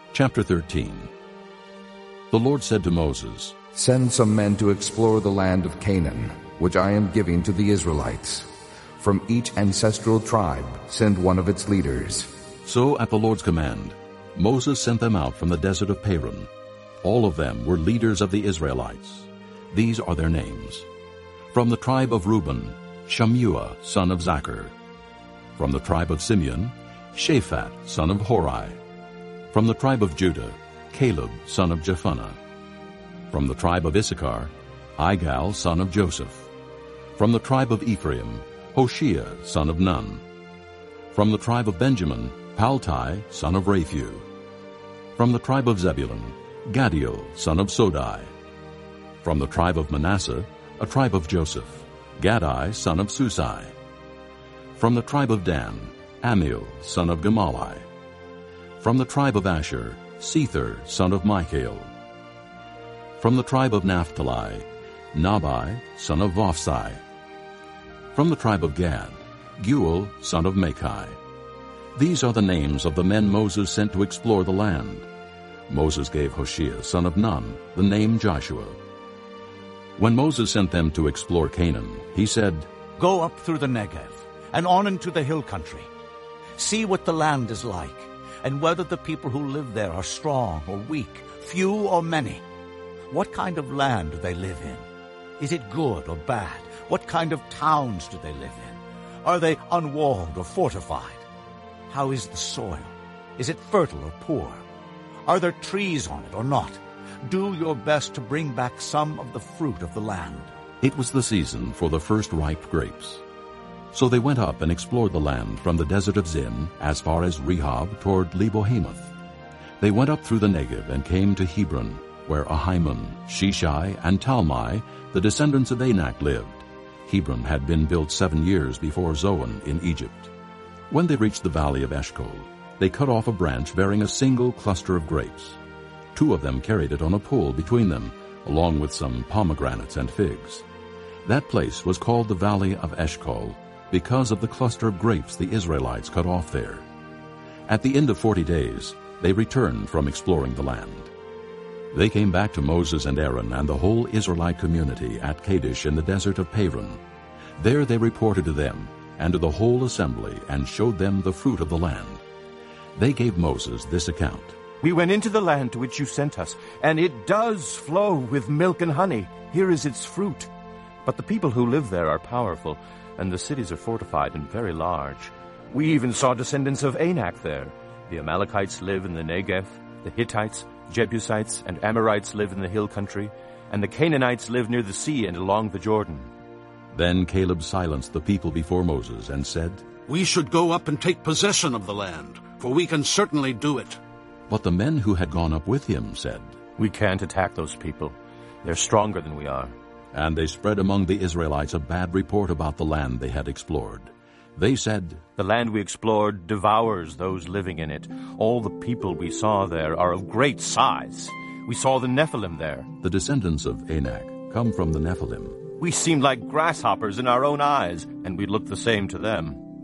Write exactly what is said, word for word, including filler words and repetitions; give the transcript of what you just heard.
Chapter thirteen. The Lord said to Moses, Send some men to explore the land of Canaan, which I am giving to the Israelites. From each ancestral tribe send one of its leaders. So at the Lord's command, Moses sent them out from the desert of Paran. All of them were leaders of the Israelites. These are their names. From the tribe of Reuben, Shammua, son of Zachar. From the tribe of Simeon, Shaphat, son of Hori. From the tribe of Judah, Caleb, son of Jephunneh. From the tribe of Issachar, Igal, son of Joseph. From the tribe of Ephraim, Hoshea, son of Nun. From the tribe of Benjamin, Paltai, son of Raphu. From the tribe of Zebulun, Gadiel, son of Sodai. From the tribe of Manasseh, a tribe of Joseph, Gadai, son of Susai. From the tribe of Dan, Amiel, son of Gemalli. From the tribe of Asher, Sether, son of Michael. From the tribe of Naphtali, Nabai, son of Vophsi. From the tribe of Gad, Guel, son of Machi. These are the names of the men Moses sent to explore the land. Moses gave Hoshea, son of Nun, the name Joshua. When Moses sent them to explore Canaan, he said, Go up through the Negev, and on into the hill country. See what the land is like, and whether the people who live there are strong or weak, few or many. What kind of land do they live in? Is it good or bad? What kind of towns do they live in? Are they unwalled or fortified? How is the soil? Is it fertile or poor? Are there trees on it or not? Do your best to bring back some of the fruit of the land. It was the season for the first ripe grapes. So they went up and explored the land from the desert of Zin as far as Rehob toward Lebo-Hamath. They went up through the Negev and came to Hebron, where Ahiman, Sheshai, and Talmai, the descendants of Anak, lived. Hebron had been built seven years before Zoan in Egypt. When they reached the valley of Eshcol, they cut off a branch bearing a single cluster of grapes. Two of them carried it on a pole between them, along with some pomegranates and figs. That place was called the Valley of Eshcol, because of the cluster of grapes the Israelites cut off there. At the end of forty days, they returned from exploring the land. They came back to Moses and Aaron and the whole Israelite community at Kadesh in the desert of Paran. There they reported to them and to the whole assembly and showed them the fruit of the land. They gave Moses this account. We went into the land to which you sent us, and it does flow with milk and honey. Here is its fruit. But the people who live there are powerful, and the cities are fortified and very large. We even saw descendants of Anak there. The Amalekites live in the Negev, the Hittites, Jebusites, and Amorites live in the hill country, and the Canaanites live near the sea and along the Jordan. Then Caleb silenced the people before Moses and said, We should go up and take possession of the land, for we can certainly do it. But the men who had gone up with him said, We can't attack those people. They're stronger than we are. And they spread among the Israelites a bad report about the land they had explored. They said, The land we explored devours those living in it. All the people we saw there are of great size. We saw the Nephilim there. The descendants of Anak come from the Nephilim. We seemed like grasshoppers in our own eyes, and we looked the same to them.